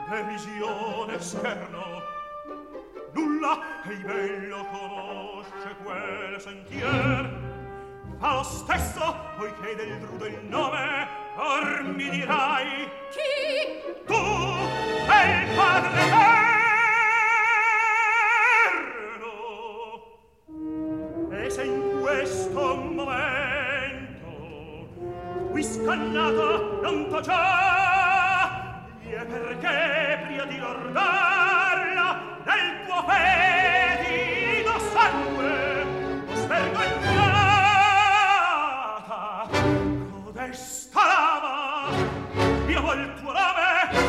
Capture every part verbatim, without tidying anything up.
è visione scherno. Nulla che il bello conosce quel sentier. Fa lo stesso, poiché del rudo il nome, or mi dirai. Chi? Tu, e il padre eterno. E se in questo momento qui scannato non t'ho già, gli è perché prima di lordarla del tuo fedido sangue o svergognata codesta lama io vol tuo nome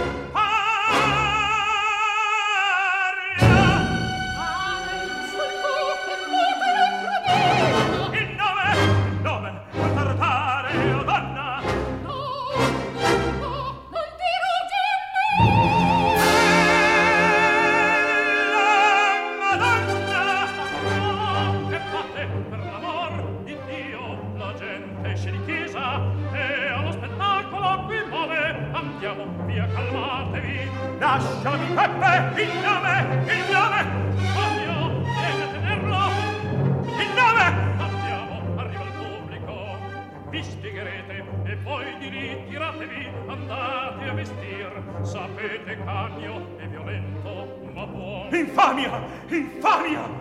lasciami Peppe il nome il nome ovvio vieni a tenerlo il nome andiamo arriva il pubblico vi spiegherete e voi di lì tiratevi andate a vestir sapete cagno e violento ma buono infamia infamia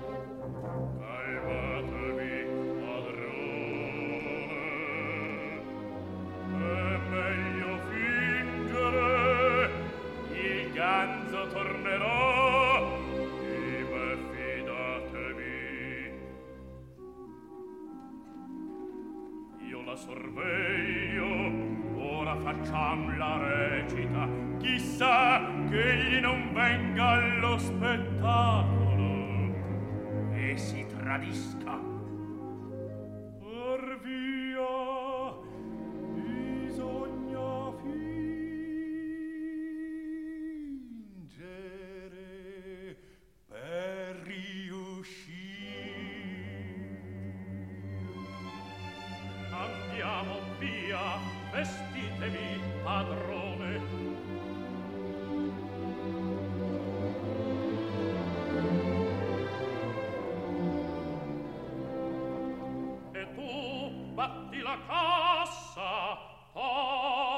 sorveglio ora facciam la recita chissà che egli non venga allo spettacolo e si tradisca or via bisogna fingere per riuscire. Andiamo via, vestitevi, padrone. E tu batti la cassa, poi